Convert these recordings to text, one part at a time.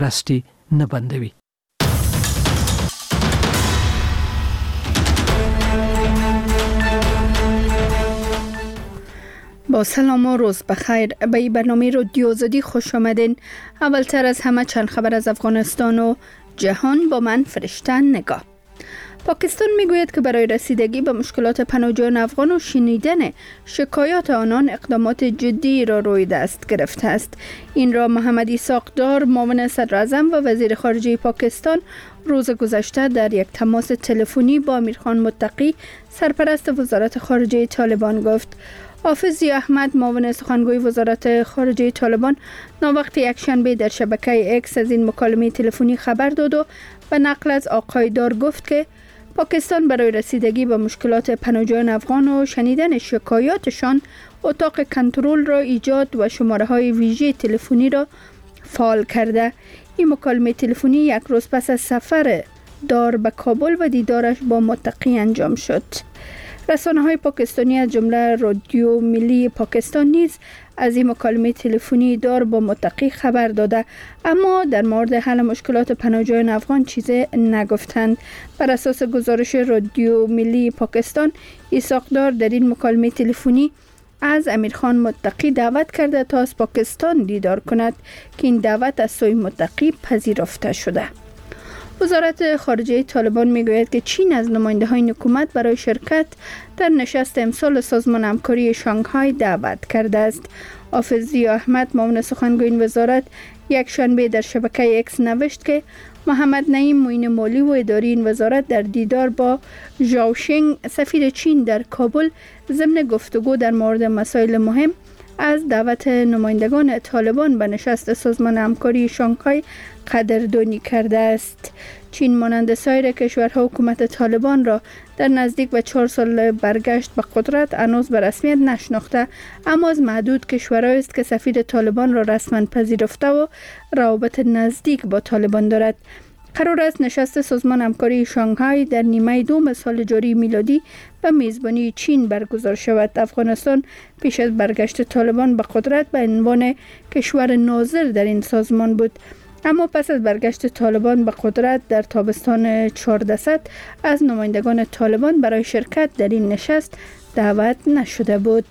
راستی نه بندوي. با سلام و روز بخیر. به این برنامه رادیو آزادی خوش آمدین. اولتر از همه چند خبر از افغانستان و جهان با من فرشته نگاه. پاکستان میگوید که برای رسیدگی به مشکلات پناهجویان افغان و شنیدن شکایات آنان اقدامات جدی را روی دست گرفته است. این را محمد اسحاقدار، معاون صدر اعظم و وزیر خارجه پاکستان، روز گذشته در یک تماس تلفنی با امیرخان متقی، سرپرست وزارت خارجه طالبان گفت. حافظ ضیاء احمد، معاون سخنگوی وزارت خارجه طالبان، ناوقت یکشنبه در شبکه اکس از این مکالمه تلفنی خبر داد و به نقل از آقای دار گفت که پاکستان برای رسیدگی به مشکلات پناهجویان افغان و شنیدن شکایاتشان اتاق کنترل را ایجاد و شماره‌های ویژه تلفنی را فعال کرده. این مکالمه تلفنی یک روز پس از سفر دار به کابل و دیدارش با متقی انجام شد. رسانه‌های پاکستانی از جمله رادیو ملی پاکستان نیز از این مکالمه تلفنی دار با متقی خبر داده، اما در مورد حل مشکلات پناهجویان افغان چیزی نگفتند. بر اساس گزارش رادیو ملی پاکستان، اسحاقدار در این مکالمه تلفنی از امیرخان متقی دعوت کرده تا از پاکستان دیدار کند که این دعوت از سوی متقی پذیرفته شده. وزارت خارجه طالبان میگوید که چین از نماینده‌های حکومت برای شرکت در نشست امسال سازمان همکاری شانگهای دعوت کرده است. حافظ ضیاء احمد، معاون سخنگوی این وزارت، یک شنبه در شبکه اکس نوشت که محمد نعیم، معین مالی و اداری این وزارت، در دیدار با ژائو شینگ، سفیر چین در کابل، ضمن گفتگو در مورد مسائل مهم از دعوت نمایندگان طالبان به نشست سازمان همکاری شانگهای قدردانی کرده است. چین مانند سایر کشورها حکومت طالبان را در نزدیک به 4 سال برگشت به قدرت هنوز به رسمیت نشناخته، اما از معدود کشورهایی است که سفیر طالبان را رسما پذیرفته و روابط نزدیک با طالبان دارد. قرار است نشست سازمان همکاری شانگهای در نیمه دوم سال جاری میلادی به میزبانی چین برگزار شود. افغانستان پیش از برگشت طالبان به قدرت به عنوان کشور ناظر در این سازمان بود، اما پس از برگشت طالبان به قدرت در تابستان 1400 از نمایندگان طالبان برای شرکت در این نشست دعوت نشده بود.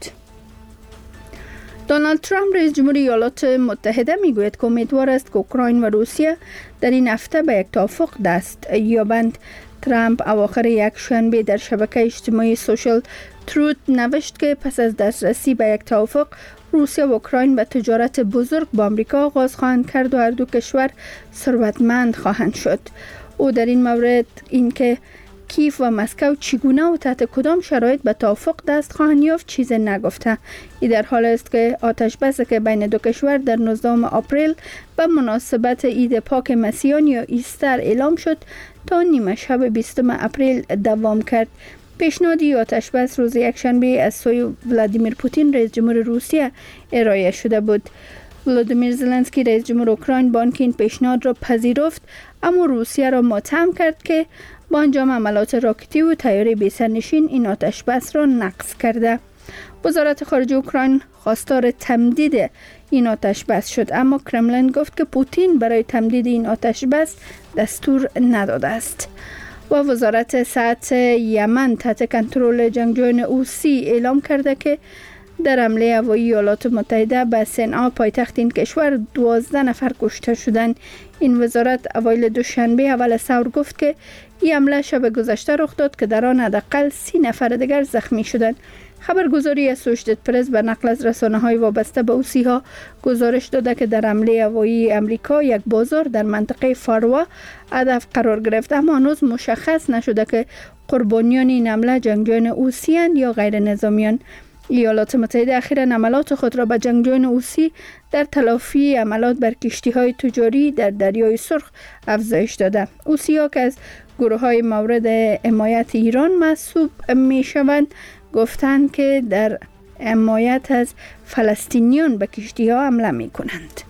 دونالد ترامپ، رئیس جمهوری ایالات متحده، میگوید که امیدوار است که اوکراین و روسیه در این هفته به یک توافق دست یابند. ترامپ اواخر یک شنبه در شبکه اجتماعی سوشال تروت نوشت که پس از دسترسی به یک توافق، روسیه و اوکراین به تجارت بزرگ با آمریکا آغاز خواهند کرد و هر دو کشور ثروتمند خواهند شد. او در این مورد اینکه کیف و مسکو چگونه و تحت کدام شرایط به توافق دست خواهند یافت چیز نگفته. این در حال است که آتش بسی که بین دو کشور در 19 آپریل به مناسبت عید پاک مسیحیان یا ایستر اعلام شد تا نیمه شب 20 اپریل دوام کرد. پیشنهادی آتش بس روز یکشنبه از سوی ولادیمیر پوتین، رئیس جمهور روسیه، ارائه شده بود. ولادیمیر زلنسکی، رئیس جمهور اوکراین، با آنکه این پیشنهاد را پذیرفت، اما روسیه را متهم کرد که با انجام عملات راکتی و طیاره بی سرنشین این آتش بس را نقض کرده. وزارت خارجه اوکراین خواستار تمدید این آتش بس شد، اما کرملین گفت که پوتین برای تمدید این آتش بس دستور نداده است. و وزارت صحت یمن تحت کنترل جنگجویان حوثی اعلام کرده که در حمله هوایی ایالات متحده به صنعا، پایتخت این کشور، 12 نفر کشته شدند. این وزارت اوایل دوشنبه اول ثور گفت که این حمله شب گذشته رخ داد که در آن حداقل 30 نفر دیگر زخمی شدند. خبرگزاری اسوشیتد پرس به نقل از رسانه‌های وابسته به حوثی‌ها گزارش داده که در حمله هوایی امریکا یک بازار در منطقه فاروا هدف قرار گرفت، اما هنوز مشخص نشده که قربانیان این حمله جنگجویان حوثی‌اند یا غیر نظامیان. ایالات متحده اخیراً حملات خود را به جنگجویان حوثی در تلافی حملات بر کشتی‌های تجاری در دریای سرخ افزایش داده. حوثی‌ها که از گروه‌های مورد حمایت ایران محسوب می‌شوند، گفتند که در حمایت از فلسطینیان به کشتی‌ها حمله می‌کنند.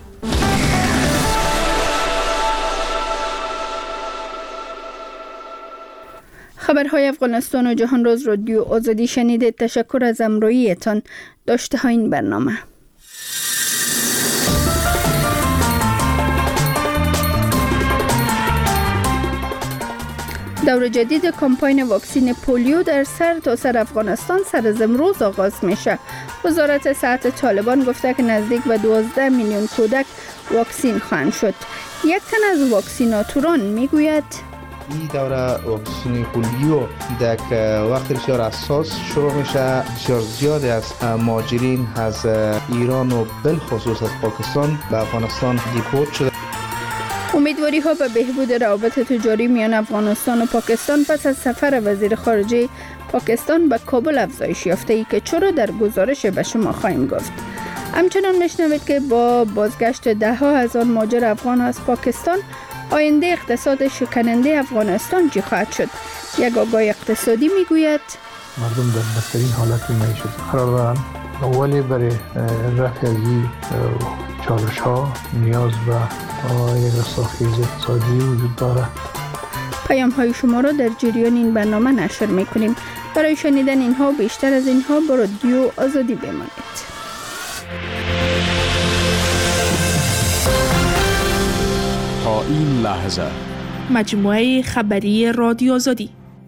خبرهای افغانستان و جهان روز رادیو آزادی شنیدید. تشکر از همراهیتان. داشته ها این برنامه. دور جدید کمپاین واکسین پولیو در سرتاسر افغانستان سر از امروز آغاز میشه. وزارت صحت طالبان گفته که نزدیک به 12 میلیون کودک واکسین خواهند شد. یک تن از واکسیناتوران میگوید این دوره واکسین پولیو در وقت بسیار حساس شروع میشه. بسیار زیادی از مهاجرین از ایران و بالخصوص از پاکستان به افغانستان دیپورت شده. امیدواری ها به بهبود روابط تجاری میان افغانستان و پاکستان پس از سفر وزیر خارجه پاکستان به کابل افزایش یافته ای که چرا در گزارش به شما خواهیم گفت. همچنان میشنوید که با بازگشت ده ها هزار مهاجر افغان از پاکستان آینده اقتصاد شکننده افغانستان چی خواهد شد. یک آگاه اقتصادی میگوید مردم در بدترین حالت معیشت قرار دارند، ولی برای رفع از این چالش ها نیاز به یک رستاخیز اقتصادی وجود دارد. پیام های شما را در جریان این برنامه نشر میکنیم. برای شنیدن اینها و بیشتر از اینها با رادیو آزادی بمانید. تا این لحظه مجموعه خبری رادیو آزادی.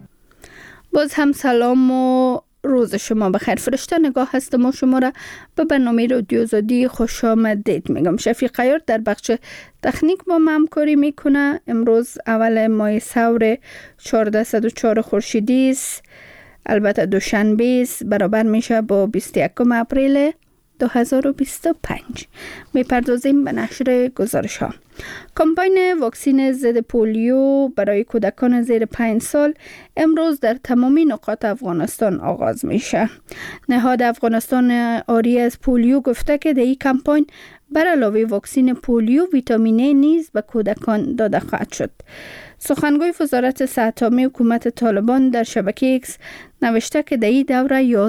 باز هم سلام و روز شما بخیر. فرشته نگاه هستم و شما را به برنامه رادیو آزادی خوش آمدید میگم. شفیق عیار در بخش تکنیک با من همکاری میکنه. امروز اول ماه ثور 1404 خورشیدی است. البته دوشنبه است، برابر میشه با 21 اپریل 2025. میپردازیم به نشر گزارش ها. کمپاین واکسین ضد پولیو برای کودکان زیر 5 سال امروز در تمامی نقاط افغانستان آغاز میشه. نهاد افغانستان آری از پولیو گفته که در این کمپاین بر علاوه واکسین پولیو ویتامین A نیز به کودکان داده خواهد شد. سخنگوی وزارت صحت عامه حکومت طالبان در شبکه ایکس نوشته که در این دوره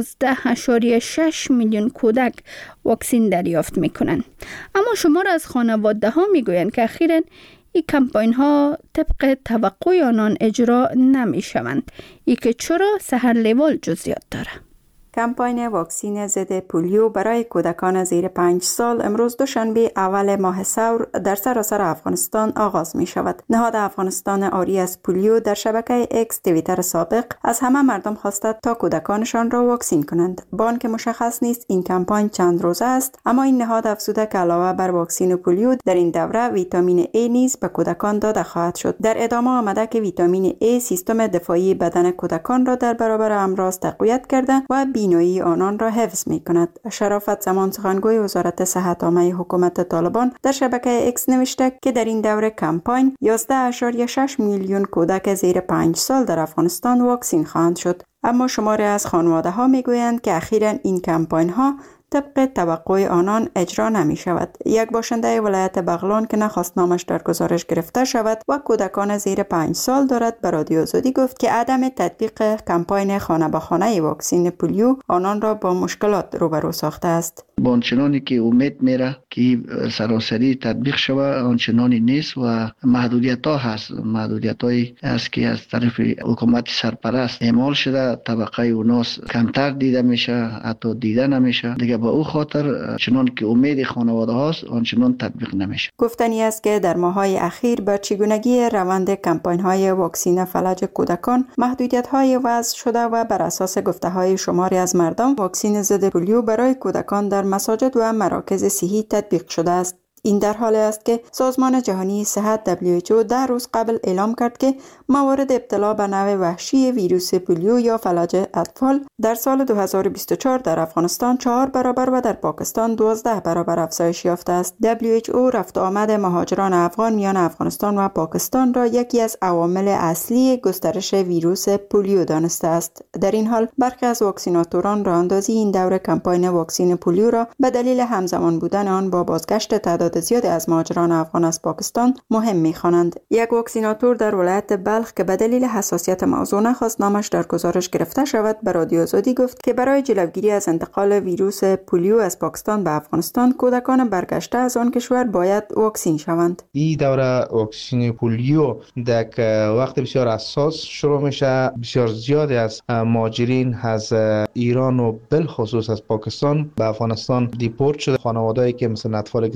11.6 میلیون کودک واکسین دریافت میکنند. اما شمار از خانواده ها میگویند که اخیراً این کمپاین ها طبق توقع آنان اجرا نمی شوند. ای که چرا سحر لیوال جزئیات داره. کمپاین واکسین ضد پولیو برای کودکان زیر 5 سال امروز دوشنبه اول ماه ثور در سراسر افغانستان آغاز می شود. نهاد افغانستان آری از پولیو در شبکه اکس توییتر سابق از همه مردم خواسته تا کودکانشان را واکسین کنند. با آنکه مشخص نیست این کمپاین چند روزه است، اما این نهاد افزوده که علاوه بر واکسین پولیو در این دوره ویتامین A نیز به کودکان داده خواهد شد. در ادامه آمده که ویتامین A سیستم دفاعی بدن کودکان را در برابر امراض تقویت کرده و بینایی آنان را حفظ می کند. شرافت زمان سخنگوی وزارت صحت عامه حکومت طالبان در شبکه اکس نوشته که در این دوره کمپاین 11.6 میلیون کودک زیر 5 سال در افغانستان واکسین خواهند شد. اما شماری از خانواده ها می گویند که اخیراً این کمپاین ها طبق توقع آنان اجرا نمی شود. یک باشنده ولایت بغلان که نخواست نامش در گزارش گرفته شود و کودکان زیر 5 سال دارد به رادیو آزادی گفت که عدم تطبیق کمپاین خانه به خانه واکسین پولیو آنان را با مشکلات روبرو ساخته است. با آنچنانی که امید میره که سراسری تطبیق شود آنچنانی نیست و محدودیت ها هست. محدودیت هایی است که از طرف حکومت سرپرست اعمال شده، طبقه اوناس کمتر دیده میشه، حتی دیده نمیشه. دیگه با او خاطر چنان که امید خانواده هاست آنچنان تطبیق نمیشه. گفتنی است که در ماه‌های اخیر به چگونگی روند کمپاین های واکسین فلج کودکان محدودیت های وضع شده و بر اساس گفته های شماری از مردم واکسین ضد پولیو برای کودکان در مساجد و مراکز صحی تطبیق شده است. این در حالی است که سازمان جهانی صحت WHO 10 روز قبل اعلام کرد که موارد ابتلا به نوع وحشی ویروس پولیو یا فلج اطفال در سال 2024 در افغانستان 4 برابر و در پاکستان 12 برابر افزایش یافته است. WHO رفت آمد مهاجران افغان میان افغانستان و پاکستان را یکی از عوامل اصلی گسترش ویروس پولیو دانسته است. در این حال برخی از واکسیناتوران راهاندازی این دوره کمپاین واکسین پولیو را به دلیل همزمان بودن آن با بازگشت تعداد زیادی از مهاجران افغان از پاکستان مهم می‌خوانند. یک واکسیناتور در ولایت بلخ که به دلیل حساسیت موضوع نخواست نامش در گزارش گرفته شود به رادیو آزادی گفت که برای جلوگیری از انتقال ویروس پولیو از پاکستان به افغانستان کودکان برگشته از آن کشور باید واکسین شوند. این دوره واکسین پولیو در وقت بسیار حساس شروع میشه. بسیار زیادی از مهاجرین از ایران و بالخصوص از پاکستان به افغانستان دیپورت شده. خانواده‌ای که مثلا اطفالی که زیر سن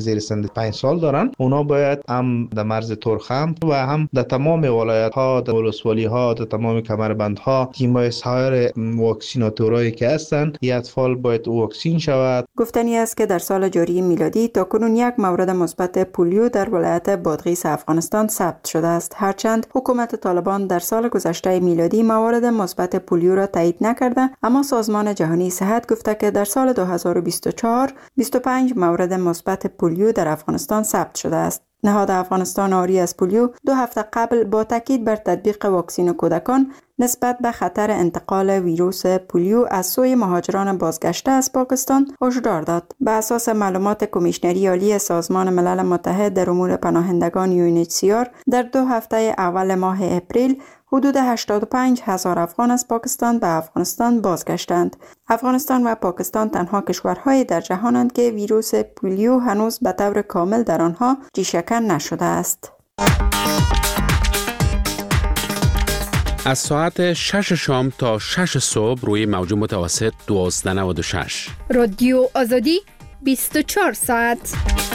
5 سال دارن، اونا باید هم در مرز ترخم و هم در تمام ولایت ها، در ولسوالی ها، در تمام کمربندها تیم‌های سایر واکسیناتورایی که هستند، این اطفال باید واکسین شود. گفتنی است که در سال جاری میلادی تاکنون 1 مورد مثبت پولیو در ولایت بادغیس افغانستان ثبت شده است، هرچند حکومت طالبان در سال گذشته میلادی موارد مثبت پولیو را تایید نکرده، اما سازمان جهانی صحت گفته که در سال 2024 25 مورد مثبت پولیو در افغانستان ثبت شده است. نهاد افغانستان آری از پولیو 2 هفته قبل با تاکید بر تطبیق واکسین کودکان نسبت به خطر انتقال ویروس پولیو از سوی مهاجران بازگشته از پاکستان هشدار داد. به اساس معلومات کمیشنری عالی سازمان ملل متحد در امور پناهندگان UNHCR در 2 هفته اول ماه اپریل حدود 85,000 افغان از پاکستان به افغانستان بازگشتند. افغانستان و پاکستان تنها کشورهای در جهانند که ویروس پولیو هنوز به طور کامل در آنها ریشه‌کن نشده است. از ساعت 6 شام تا 6 صبح روی موج متوسط 1296 رادیو آزادی 24 ساعت.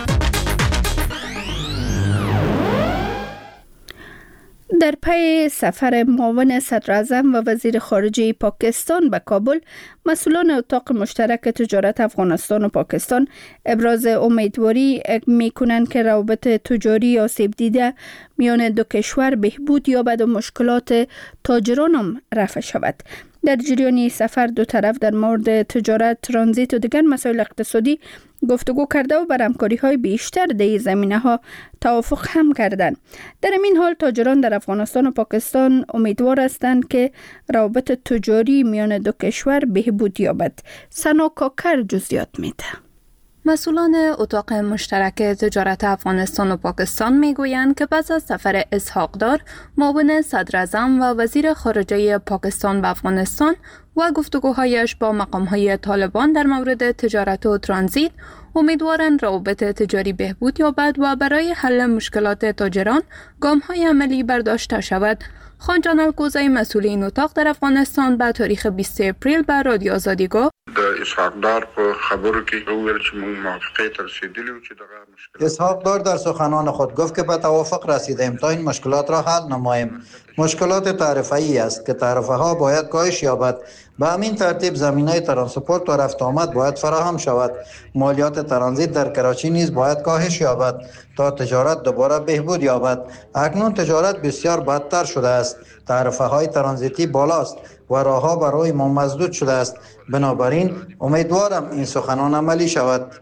در پی سفر معاون صدراعظم و وزیر خارجه پاکستان به کابل، مسئولان اتاق مشترک تجارت افغانستان و پاکستان ابراز امیدواری می‌کنند که روابط تجاری آسیب دیده میان دو کشور بهبود یابد و مشکلات تاجران هم رفع شود. در جریان سفر دو طرف در مورد تجارت، ترانزیت و دیگر مسائل اقتصادی گفتگو کرده و بر همکاری‌های بیشتر در این زمینه‌ها توافق هم کردند. در این حال تاجران در افغانستان و پاکستان امیدوار هستند که روابط تجاری میان دو کشور بهبود یابد. سنا کاکر جزئیات میده. مسئولان اتاق مشترک تجارت افغانستان و پاکستان میگویند که پس از سفر اسحاقدار، معاون صدراعظم و وزیر خارجه پاکستان به افغانستان و گفتگوهایش با مقام‌های طالبان در مورد تجارت و ترانزیت، امیدوارند روابط تجاری بهبود یابد و برای حل مشکلات تاجران گام‌های عملی برداشته شود. خانجان الکوزی مسئول این اتاق در افغانستان به تاریخ 20 اپریل به رادیو آزادی گفت: اسحاقدار په خبرو کې وویل چې موږ موافقه ته رسیدلی و چې دغه مشکل اسحاقدار در سخنان خود گفت که به توافق رسیدیم تا این مشکلات را حل نماییم. مشکلات تعرفه‌ای است که تعرفه ها باید کاهش یابد. به همین ترتیب زمینه ترانسپورت و رفت آمد باید فراهم شود. مالیات ترانزیت در کراچی نیز باید کاهش یابد تا تجارت دوباره بهبود یابد. اکنون تجارت بسیار بدتر شده است. تعرفه های ترانزیتی بالاست و راهها برای ما مسدود شده است. بنابراین امیدوارم این سخنان عملی شود.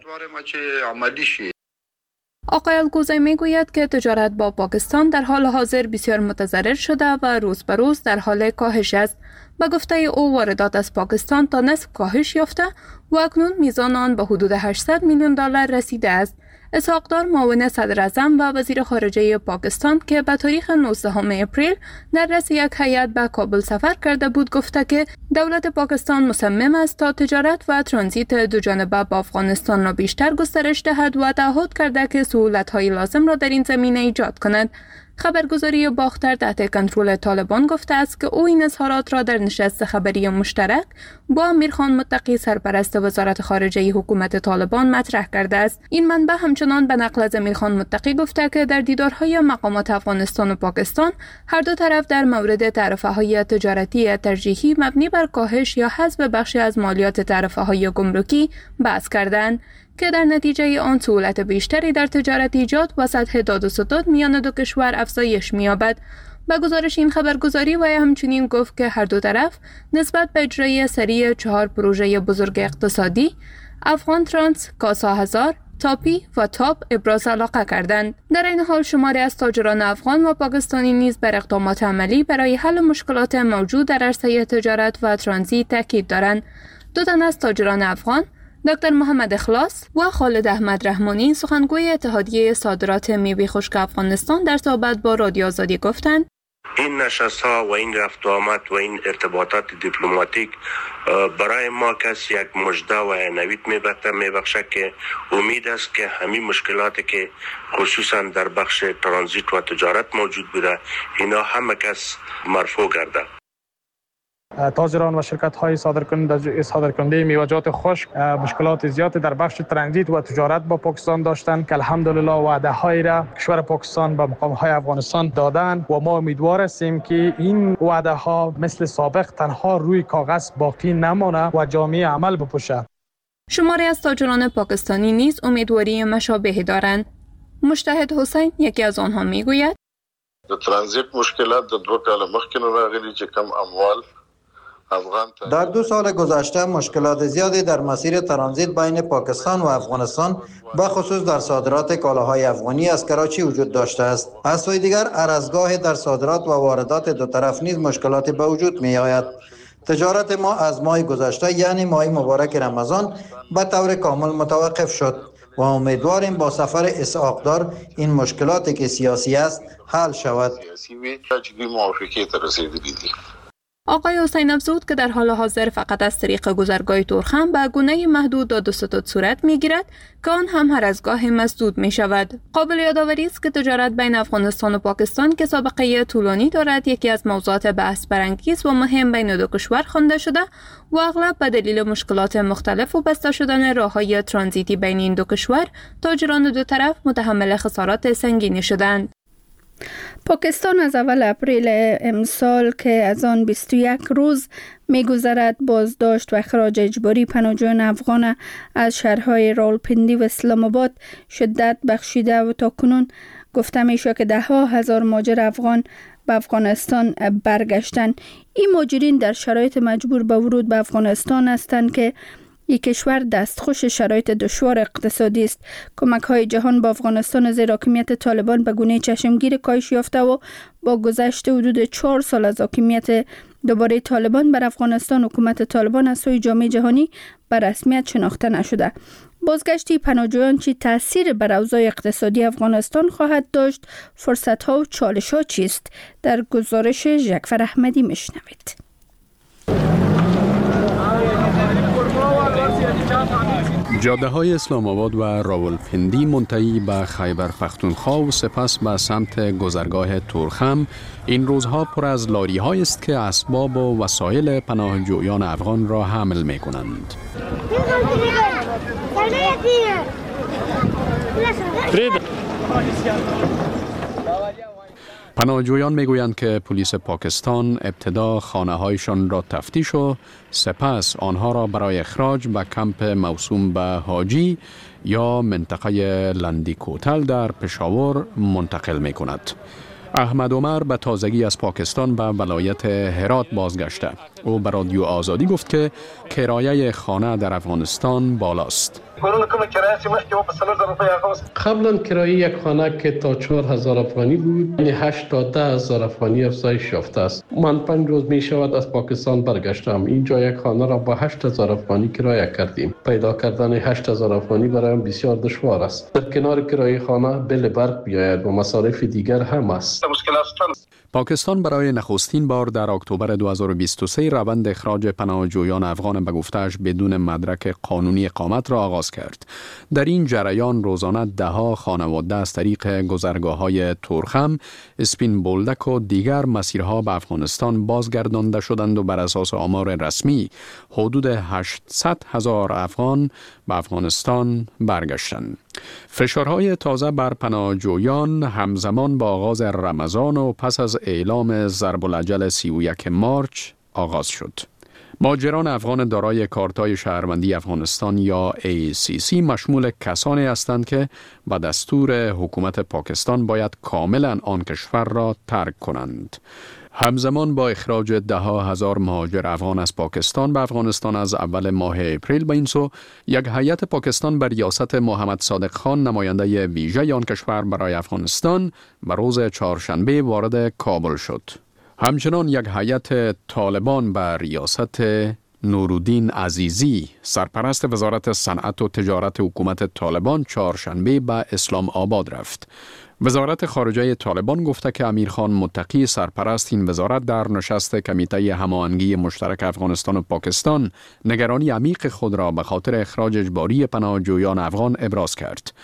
آقای الکوزی میگوید که تجارت با پاکستان در حال حاضر بسیار متضرر شده و روز به روز در حال کاهش است. به گفته او واردات از پاکستان تا نصف کاهش یافته و اکنون میزان آن به حدود 800 میلیون دلار رسیده است. اسحاقدار معاون صدراعظم و وزیر خارجه پاکستان که به تاریخ 19 اپریل در رأس یک هیئت به کابل سفر کرده بود گفته که دولت پاکستان مصمم است تا تجارت و ترانزیت دوجانبه با افغانستان را بیشتر گسترش دهد و تعهد کرده که سهولت‌های لازم را در این زمینه ایجاد کند. خبرگزاری باختر تحت کنترل طالبان گفته است که او این اظهارات را در نشست خبری مشترک با امیرخان متقی سرپرست وزارت خارجه حکومت طالبان مطرح کرده است. این منبع همچنان به نقل از امیرخان متقی گفته که در دیدارهای مقامات افغانستان و پاکستان هر دو طرف در مورد تعرفه‌های تجارتی ترجیحی مبنی بر کاهش یا حذف بخشی از مالیات تعرفه‌های گمرکی بحث کردند که در نتیجه آن سهولت بیشتری در تجارت ایجاد و سطح داد و ستد میان دو کشور افزایش می‌یابد. با گزارش این خبرگزاری و همچنین گفت که هر دو طرف نسبت به اجرای سریع 4 پروژه بزرگ اقتصادی افغان ترانس، کاسا هزار، تاپی و تاپ ابراز علاقه کردند. در این حال شماری از تاجران افغان و پاکستانی نیز بر اقدامات عملی برای حل مشکلات موجود در عرصه تجارت و ترانزیت تاکید دارند. دو تن از تاجران افغان، دکتر محمد اخلاص و خالد احمد رحمانی، سخنگوی اتحادیه صادرات میوه خشک افغانستان، در صحبت با رادیو آزادی گفتند: این نشست‌ها و این رفت و آمد و این ارتباطات دیپلماتیک برای ما کس یک مژده و نوید میبخشه که امید است که همین مشکلاتی که خصوصا در بخش ترانزیت و تجارت موجود بوده اینا همه کس مرفوع گردد. تاجران و شرکت‌های صادرکننده میوه‌جات خشک مشکلات زیادی در بخش ترانزیت و تجارت با پاکستان داشتند که الحمدلله وعده‌های را کشور پاکستان به مقام‌های افغانستان دادند و ما امیدوار هستیم که این وعده‌ها مثل سابق تنها روی کاغذ باقی نمانه و جامعه عمل بپوشه. شماری از تاجران پاکستانی نیز امیدواری مشابهی دارند. مجتهد حسین یکی از آنها میگوید د ترانزیت مشکلات د 2 کال مخکې راغلي چې کم اموال افغان در 2 سال گذشته مشکلات زیادی در مسیر ترانزیت بین پاکستان و افغانستان به خصوص در صادرات کالاهای افغانی از کراچی وجود داشته است. از سوی دیگر ارزگاه در صادرات و واردات دو طرف نیز مشکلات به وجود می آید. تجارت ما از ماه گذشته یعنی ماه مبارک رمضان به طور کامل متوقف شد و امیدواریم با سفر اسحاق‌دار این مشکلاتی که سیاسی است حل شود. آقای حسین افزود که در حال حاضر فقط از طریق گذرگاه تورخم به گونه محدود داد و ستد صورت می گیرد که آن هم هر از گاه مسدود می شود. قابل یادآوری است که تجارت بین افغانستان و پاکستان که سابقه طولانی دارد یکی از موضوعات بحث برانگیز و مهم بین دو کشور خوانده شده و اغلب به دلیل مشکلات مختلف و بسته شدن راههای ترانزیتی بین این دو کشور تاجران دو طرف متحمل خسارات سنگینی شدند. پاکستان از اول اپریل امسال که از آن 21 روز می‌گذرد بازداشت و اخراج اجباری پناهجویان افغان از شهرهای راولپنڈی و اسلام آباد شدت بخشیده و تاکنون گفته میشه که 10,000 مهاجر افغان به افغانستان برگشتند. این مهاجرین در شرایط مجبور به ورود به افغانستان هستند که یک کشور دستخوش شرایط دشوار اقتصادی است. کمک‌های جهان با افغانستان زیر حاکمیت طالبان به گونه چشمگیر کاهش یافته و با گذشت حدود 4 سال از حاکمیت دوباره طالبان بر افغانستان، حکومت طالبان از سوی جامعه جهانی به رسمیت شناخته نشده. بازگشتی پناهجویان چی تأثیر بر اوضاع اقتصادی افغانستان خواهد داشت؟ فرصت‌ها و چالش‌ها چیست؟ در گزارش ژکفر احمدی میشنوید. جاده‌های اسلام آباد و راولپنڈی منتهی به خیبر پختونخوا و سپس به سمت گذرگاه تورخم این روزها پر از لاری‌هایی است که اسباب و وسایل پناهجویان افغان را حمل می‌کنند. پناهجویان میگویند که پلیس پاکستان ابتدا خانه‌هایشان را تفتیش و سپس آنها را برای اخراج به کمپ موسوم به حاجی یا منطقه لندی کوتل در پشاور منتقل می‌کند. احمد عمر به تازگی از پاکستان به ولایت هرات بازگشته. او به رادیو آزادی گفت که کرایه خانه در افغانستان بالاست. قبلا کرایه یک خانه که تا 4,000 افغانی بود، یعنی 8 تا 10,000 افغانی افزایش یافته است. من 5 روز می شود از پاکستان برگشتم. اینجا یک خانه را با 8,000 افغانی کرایه کردیم. پیدا کردن 8,000 افغانی برایم بسیار دشوار است. در کنار کرایه خانه بل برق بیاید و مصارف دیگر هم است. پاکستان برای نخستین بار در اکتبر 2023 روند اخراج پناهجویان افغان به گفته‌اش بدون مدرک قانونی اقامت را آغاز کرد. در این جریان روزانه ده‌ها خانواده از طریق گذرگاه‌های تورخم، اسپین بولدک و دیگر مسیرها به افغانستان بازگردانده شدند و بر اساس آمار رسمی حدود 800,000 افغان به افغانستان برگشتند. فشارهای تازه بر پناهجویان همزمان با آغاز رمضان و پس از اعلام ضرب الاجل 31 مارچ آغاز شد. مهاجران افغان دارای کارتای شهروندی افغانستان یا ACC مشمول کسانی هستند که به دستور حکومت پاکستان باید کاملا آن کشور را ترک کنند. همزمان با اخراج 10,000 مهاجر افغان از پاکستان به افغانستان از اول ماه اپریل به این سو، یک هیئت پاکستان بر ریاست محمد صادق خان نماینده ویژه آن کشور برای افغانستان به روز چهارشنبه وارد کابل شد. همچنان یک هیئت طالبان بر ریاست نورالدین عزیزی سرپرست وزارت صنعت و تجارت حکومت طالبان چهارشنبه به اسلام آباد رفت. وزارت خارجه طالبان گفته که امیرخان متقی سرپرست این وزارت در نشست کمیته هماهنگی مشترک افغانستان و پاکستان نگرانی عمیق خود را به خاطر اخراج اجباری پناهجویان افغان ابراز کرد.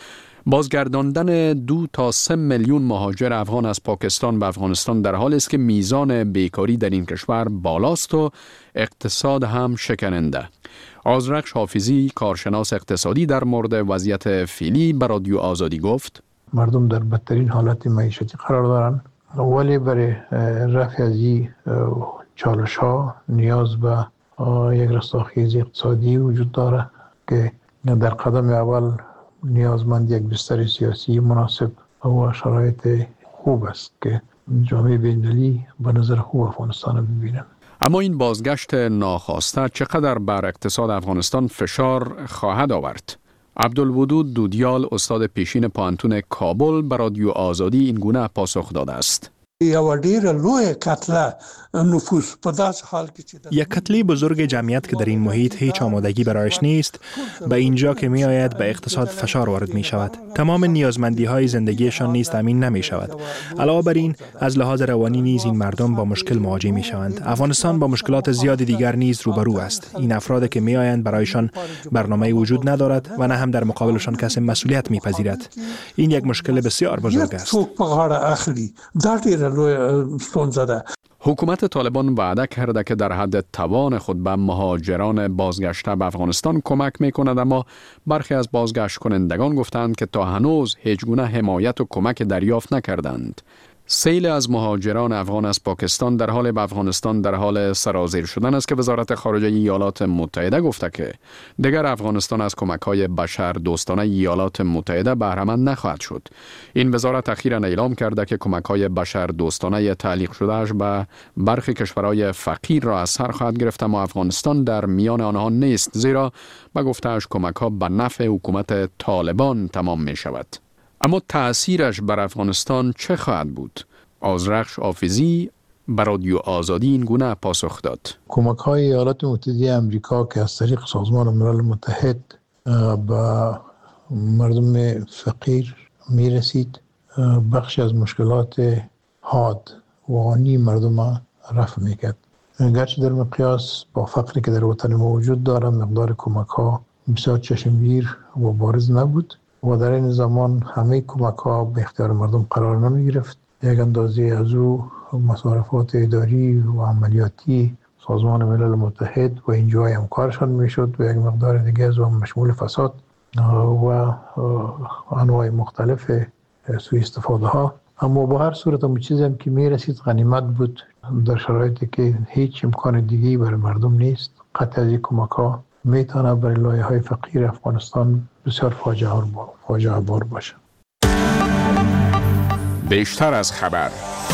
بازگرداندن 2 تا 3 میلیون مهاجر افغان از پاکستان به افغانستان در حالی است که میزان بیکاری در این کشور بالاست و اقتصاد هم شکننده. آذرخش حافظی، کارشناس اقتصادی، در مورد وضعیت فعلی به رادیو آزادی گفت: مردم در بدترین حالت معیشتی قرار دارند، ولی برای رفع از این چالش ها نیاز به یک رستاخیزی اقتصادی وجود داره که در قدم اول نیازمند یک بستر سیاسی مناسب و شرایط خوب است که جامعه بین‌المللی به نظر خوب افغانستان ببینند. اما این بازگشت ناخواسته چقدر بر اقتصاد افغانستان فشار خواهد آورد؟ عبدالودود دودیال، استاد پیشین پوهنتون کابل، به رادیو آزادی این گونه پاسخ داده است: یک کتله بزرگ جمعیت که در این محیط هیچ آمادگی برایش نیست، به اینجا که می آید به اقتصاد فشار وارد می شود. تمام نیازمندی های زندگیشان نیز تامین نمی شود. علاوه بر این، از لحاظ روانی نیز این مردم با مشکل مواجه می شوند. افغانستان با مشکلات زیادی دیگر نیز روبرو است. این افراد که می آیند برایشان برنامه وجود ندارد و نه هم در مقابلشان کسی مسئولیت می پذیرد. این یک مشکل بسیار بزرگ است. حکومت طالبان وعده کرده که در حد توان خود به مهاجران بازگشته به افغانستان کمک میکند، اما برخی از بازگشت کنندگان گفتند که تا هنوز هیچ گونه حمایت و کمک دریافت نکردند. سیل از مهاجران افغان از پاکستان در حال به افغانستان در حال سرازیر شدن است که وزارت خارجه ایالات متحده گفته که دیگر افغانستان از کمک‌های بشر دوستانه ایالات متحده بهره مند نخواهد شد. این وزارت اخیراً اعلام کرده که کمک‌های بشر دوستانه تعلیق شدهش به برخی کشورهای فقیر را از سر خواهد گرفت، اما افغانستان در میان آنها نیست، زیرا به گفته‌اش کمک‌ها به نفع حکومت طالبان تمام می‌شود. اما تأثیرش بر افغانستان چه خواهد بود؟ آذرخش حافظی به رادیو آزادی این گونه پاسخ داد: کمک‌های ایالات متحده آمریکا که از طریق سازمان ملل متحد به مردم فقیر میرسید، بخشی از مشکلات حاد و آنی مردم رفع میکرد. گرچه در مقیاس با فقری که در وطن ما وجود داره، مقدار کمک‌ها بسیار چشمگیر و بارز نبود و در این زمان همه کمک‌ها به اختیار مردم قرار نمی گرفت. یک اندازه از او مصارفات اداری و عملیاتی سازمان ملل متحد و اینجای همکارشان می شد و یک مقدار دیگه از اون مشمول فساد و انواع مختلف سوء استفاده ها. اما با هر صورت هم چیزی هم که می رسید غنیمت بود در شرایطی که هیچ امکان دیگه‌ای برای مردم نیست. قطع از این کمک‌ها میتونه برای لایه‌های فقیر افغانستان بسیار فاجعه بار باشه. بیشتر از خبر.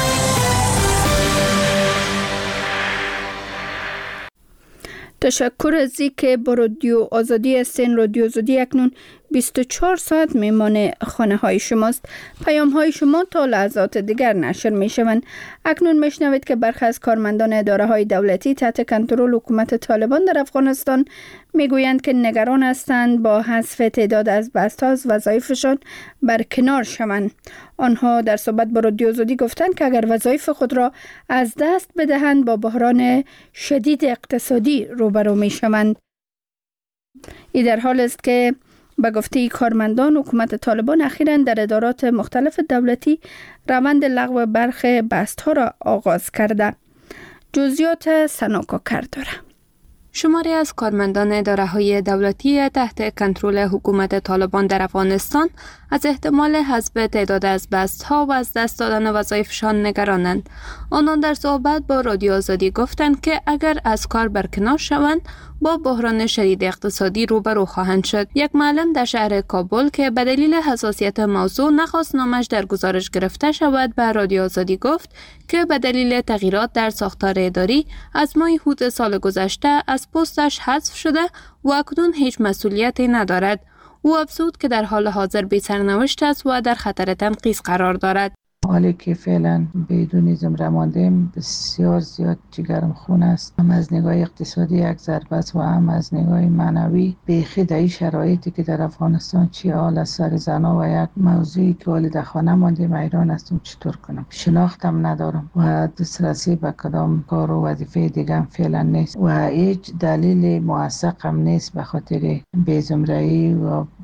تشکر از اینکه با رادیو آزادی هستین. رادیو آزادی اکنون 24 ساعت میمان خانه های شماست. پیام های شما تا لحظات دیگر نشر می شوند. اکنون میشنوید که برخی از کارمندان اداره های دولتی تحت کنترل حکومت طالبان در افغانستان میگویند که نگران هستند با حذف تعداد از بست‌ها از وظایفشان برکنار شوند. آنها در صحبت با رادیو آزادی گفتند که اگر وظایف خود را از دست بدهند با بحران شدید اقتصادی روبرو می شوند. این در حال است که به گفته کارمندان حکومت طالبان اخیراً در ادارات مختلف دولتی روند لغو برخی بست‌ها را آغاز کرده. جزئیات سناکا کرداره. شماری از کارمندان اداره‌های دولتی تحت کنترل حکومت طالبان در افغانستان از احتمال حذف تعداد از بست‌ها و از دست دادن وظایفشان نگرانند. آنان در صحبت با رادیو آزادی گفتند که اگر از کار برکنار شوند با بحران شدید اقتصادی روبرو خواهند شد. یک معلم در شهر کابل که به دلیل حساسیت موضوع نخواست نامش در گزارش گرفته شود به رادیو آزادی گفت که به دلیل تغییرات در ساختار اداری از ماه هوت سال گذشته از پستش حذف شده و اکنون هیچ مسئولیتی ندارد. او افزود که در حال حاضر بی سرنوشت است و در خطر تنقیص قرار دارد. حالی که فعلا بدون زمره ماندیم بسیار زیاد جگرم خون است. هم از نگاه اقتصادی یک ضربه است و هم از نگاه معنوی. بیخی در این شرایطی که در افغانستان چی حال از سر زنا و یک موضوعی که حالی در خانه ماندیم حیران هستم چطور کنم. شناختم ندارم و دسترسی به کدام کار و وظیفه دیگه هم فعلا نیست و هیچ دلیل موثق هم نیست به خاطر بی زمره‌ای و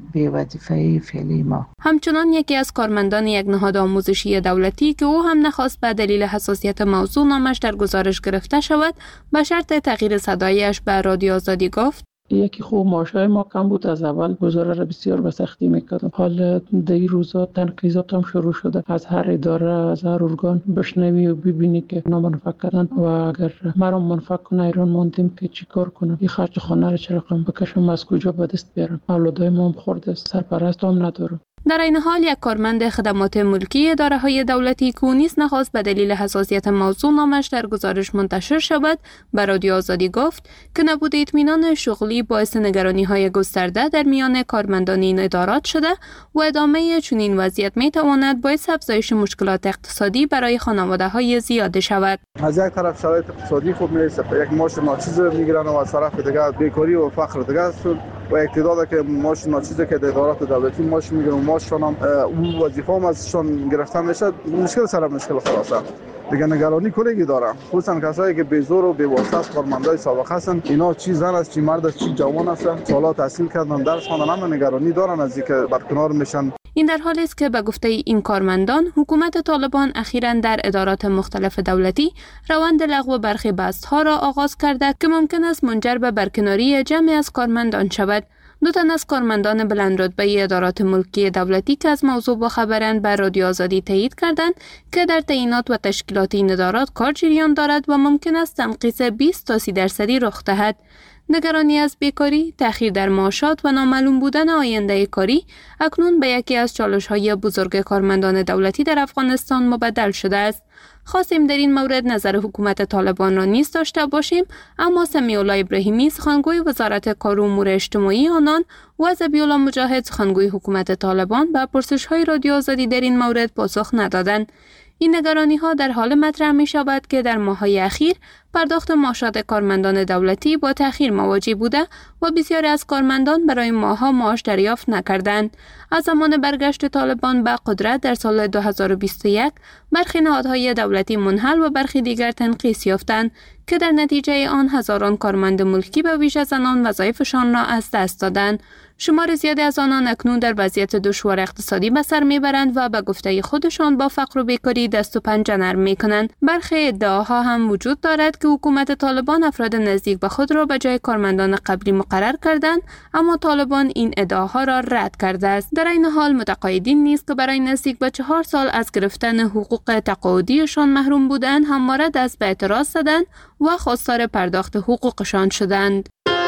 به وظیفه فعلی ما. همچنان یکی از کارمندان یک نهاد آموزشی دولتی که او هم نخواست به دلیل حساسیت موضوع نامش در گزارش گرفته شود به شرط تغییر صدایش به رادیو آزادی گفت: یکی خوب ماشای ما کم بود، از اول گزاره را بسیار به سختی میکردم. حال در این روزا تنقیضات هم شروع شده، از هر اداره از هر ارگان بشنوی و ببینی که اینا منفعل کردن و اگر مرا منفعل کنه ایران موندیم که چی کار کنم، این خرج خانه را چه رقم بکشم، از کجا به دست بیارم، اولادای ما هم خورده، سرپرست هم ندارم. در این حال یک کارمند خدمات ملکی اداره‌های دولتی که نیز نخواست به دلیل حساسیت موضوع نامش در گزارش منتشر شود به رادیو آزادی گفت که نبود اطمینان شغلی باعث نگرانی‌های گسترده در میان کارمندان این ادارات شده و ادامه چنین وضعیت می‌تواند باعث افزایش مشکلات اقتصادی برای خانواده‌های زیاد شود. از یک طرف شرایط اقتصادی خوب نیست، یک معاش ناچیز میگیرن و از طرف دیگه بیکاری و فقر دیگه است و اقتدار که معاش ناچیزی که در ادارات دولتی معاش میگیرن و معاششون هم اون وظیفه هم ازشون گرفته میشه، مشکل سر مشکل خلاصه دیگه نگرانی کلیگی دارم، خصوصا کسایی که بیزور و بی‌واسطه کارمندای سابقه هستن، اینا چی زن است چی مرد است چی جوان هستن، سالا تحصیل کردن درس خواندن، هم نگرانی دارن از اینکه برکنار میشن. این در حالی است که به گفته این کارمندان حکومت طالبان اخیراً در ادارات مختلف دولتی روند لغو برخی بست‌ها را آغاز کرده که ممکن است منجر به برکناری جمعی از کارمندان شود. دو تن از کارمندان بلندرتبه ادارات ملکی دولتی که از موضوع باخبرند بر رادیو آزادی تایید کردند که در تعیینات و تشکیلات این ادارات کار جریان دارد و ممکن است تنقیص 20 تا 30% رخ دهد. نگرانی از بیکاری، تأخیر در معاشات و نامعلوم بودن آینده کاری اکنون به یکی از چالش‌های بزرگ کارمندان دولتی در افغانستان مبدل شده است. خواستیم در این مورد نظر حکومت طالبان را نیز داشته باشیم، اما سمیع الله ابراهیمی سخنگوی وزارت کار و امور اجتماعی آنان و ذبیح الله مجاهد سخنگوی حکومت طالبان به پرسش‌های رادیو آزادی در این مورد پاسخ ندادند. این نگرانی‌ها در حال مطرح می‌شود که در ماه‌های اخیر پرداخت معاشات کارمندان دولتی با تأخیر مواجه بوده و بسیاری از کارمندان برای ماه‌ها معاش دریافت نکردند. از زمان برگشت طالبان به قدرت در سال 2021 برخی نهادهای دولتی منحل و برخی دیگر تنقیص یافتند که در نتیجه آن هزاران کارمند ملکی به ویژه زنان وظایفشان را از دست دادند. شمار زیادی از آنان اکنون در وضعیت دشوار اقتصادی به سر میبرند و به گفته خودشان با فقر و بیکاری دست و پنجه نرم میکنند. برخی ادعاها هم وجود دارد که حکومت طالبان افراد نزدیک به خود را به جای کارمندان قبلی مقرر کردند، اما طالبان این ادعاها را رد کرده است. در این حال متقاعدین نیز که برای نزدیک به 4 سال از گرفتن حقوق تقاعدیشان محروم بودند همواره دست به اعتراض زدند و خواستار پرداخت حقوقشان شدند.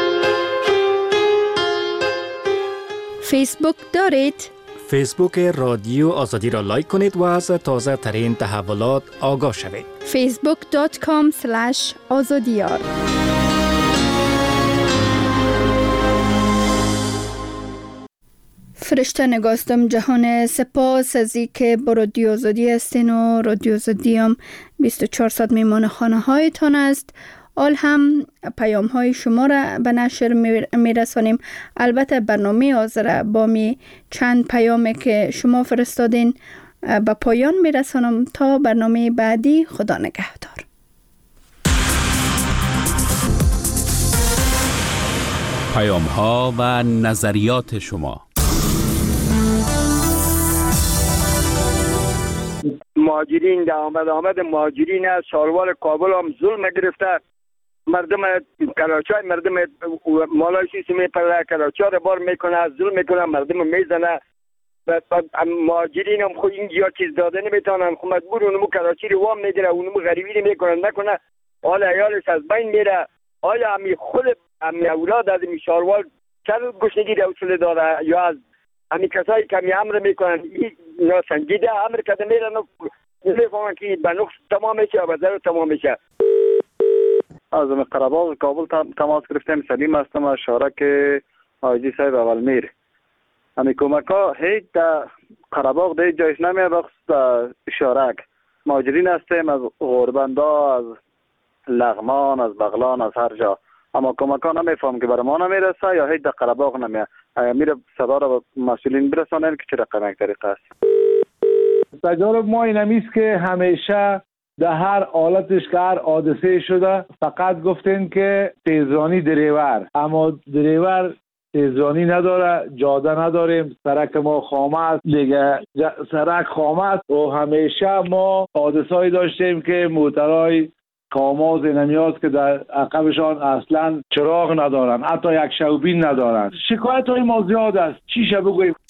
فیسبوک دارید؟ فیسبوک رادیو آزادی را لایک کنید و از تازه ترین تحولات آگاه شوید. facebook.com/azadiyar فرشته نگاستم جهان، سپاس از اینکه با رادیو آزادی هستین و رادیو آزادی هم 24 ساعت میمان خانه هایتان است. آل هم پیام های شما را به نشر میرسانیم. البته برنامه حاضر با می چند پیامی که شما فرستادین به پایان میرسانم تا برنامه بعدی. خدا نگهدار. پیام ها و نظریات شما. مهاجرین در آمد مهاجرین از شاروار کابل هم ظلم گرفته، مردم کراچی مردم مالایشی میپره کراچی رو بار میکنه، ظلم میکنه، مردم میزنه. مهاجرین هم خود اینجا چیز داده نمیتونن، خود مجبور اونمو کراچی رو وام میگیره، اونمو غریبی رو میکنن نکنه، حال عیالش از بین میره. آیا همی خود همی اولاد از این شاروار چند گشنگی روشل داره یا از همی کسایی که همی امر میکنن این ناسنجیده امر کده میرن و نمیفهمن که به نقص تمام میشه یا به ضرر تمام میشه. از قره‌باغ کابل تماس گرفتیم. سلیم هستم از شارک حاجی صاحب اولمیر. همی کمک ها هیچ در قره‌باغ در جایش نمیه، بخصوص شارک مهاجرین هستیم از غربندا، از لغمان، از بغلان، از هر جا، اما کمک ها نمیفهم که برای ما نمیرسه یا هیچ در قره‌باغ نمیه. میره صدا را به مسئولین برسانن که چه رقم یک طریقه است. تجارب ما این همیست که همیشه در هر حالتش که هر حادثه شده فقط گفتین که تیزرانی دریور، اما دریور تیزرانی نداره، جاده نداریم، سرک ما خامه است دیگه، سرک خامه است و همیشه ما حادثه‌ای داشتیم که موترهای کاماز اینمیاست که در عقبشان اصلا چراغ ندارن، حتی یک شوبین ندارن. شکایت های ما زیاد است، چی شه بگوییم.